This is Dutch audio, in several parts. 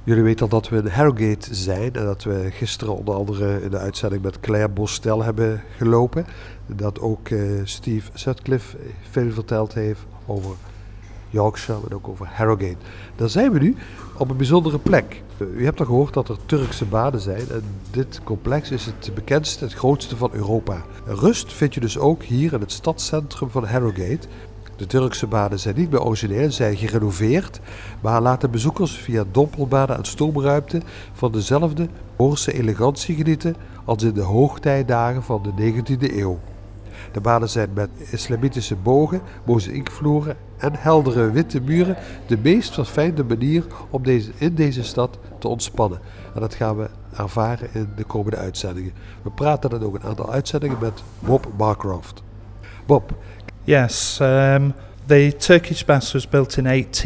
Jullie weten al dat we in Harrogate zijn en dat we gisteren onder andere in de uitzending met Claire Bostel hebben gelopen. Dat ook Steve Sutcliffe veel verteld heeft over Yorkshire en ook over Harrogate. Daar zijn we nu op een bijzondere plek. U hebt al gehoord dat er Turkse baden zijn en dit complex is het bekendste, het grootste van Europa. Rust vind je dus ook hier in het stadscentrum van Harrogate. De Turkse baden zijn niet meer origineel, zijn gerenoveerd, maar laten bezoekers via dompelbaden en stoomruimte van dezelfde Noorse elegantie genieten als in de hoogtijdagen van de 19e eeuw. De baden zijn met islamitische bogen, mozaïekvloeren en heldere witte muren de meest verfijnde manier om in deze stad te ontspannen. En dat gaan we ervaren in de komende uitzendingen. We praten dan ook een aantal uitzendingen met Bob Marcroft. Bob. Yes, the Turkish bath was built in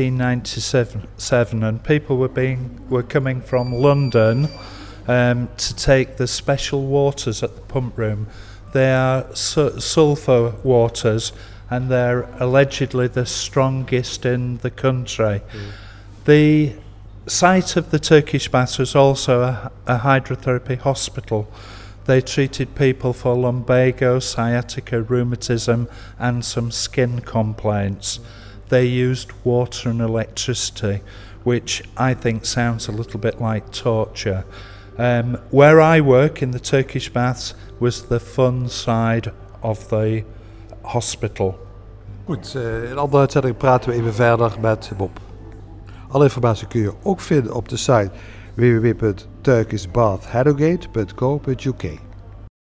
1897 and people were coming from London to take the special waters at the pump room. They are sulphur waters and they're allegedly the strongest in the country. The site of the Turkish baths was also a hydrotherapy hospital. They treated people for lumbago, sciatica, rheumatism and some skin complaints. They used water and electricity, which I think sounds a little bit like torture. Where I work in the Turkish baths was the fun side of the hospital. Goed, in andere uitzending praten we even verder met Bob. Alle informatie kun je ook vinden op de site www.turkishbathharrogate.co.uk.